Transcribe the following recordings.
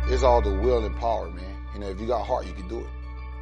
It's all the will and power, man. You know, if you got heart, you can do it.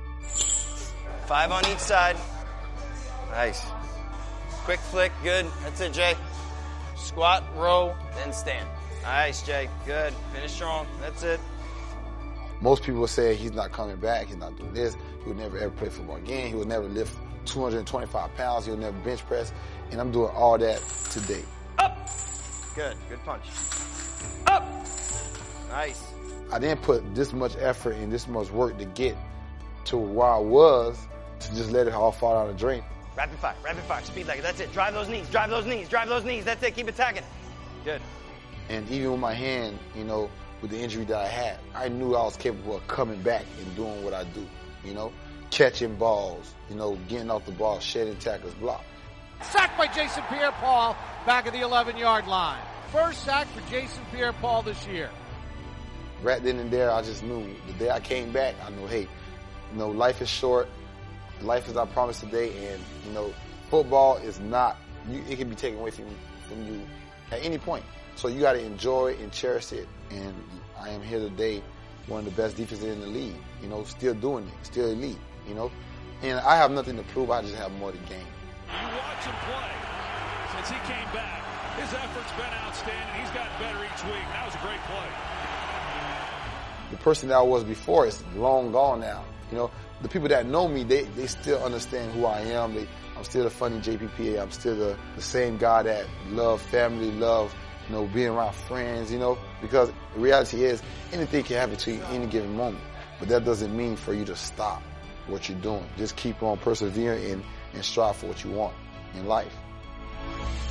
5 on each side. Nice. Quick flick, good. That's it, Jay. Squat, row, then stand. Nice, Jay. Good. Finish strong. That's it. Most people will say he's not coming back, he's not doing this, he would never ever play football again, he would never lift 225 pounds, he would never bench press, and I'm doing all that today. Up! Good. Good punch. Up! Nice. I didn't put this much effort and this much work to get to where I was to just let it all fall down the drain. Rapid fire, speed like it. That's it. Drive those knees, drive those knees, drive those knees. That's it. Keep attacking. Good. And even with my hand, you know, with the injury that I had, I knew I was capable of coming back and doing what I do, you know, catching balls, you know, getting off the ball, shedding tackles, block. Sacked by Jason Pierre-Paul back at the 11-yard line. First sack for Jason Pierre-Paul this year. Right then and there, I just knew the day I came back, I knew, hey, you know, life is short. Life is our promise today, and, you know, football is not, it can be taken away from you at any point. So you got to enjoy and cherish it. And I am here today, one of the best defenses in the league, you know, still doing it, still elite, you know. And I have nothing to prove, I just have more to gain. You watch him play since he came back. His effort's been outstanding. He's gotten better each week. That was a great play. The person that I was before is long gone now. You know, the people that know me, they still understand who I am. I'm still the funny JPPA. I'm still the same guy that love family, love, you know, being around friends, you know, because the reality is anything can happen to you any given moment. But that doesn't mean for you to stop what you're doing. Just keep on persevering and strive for what you want in life.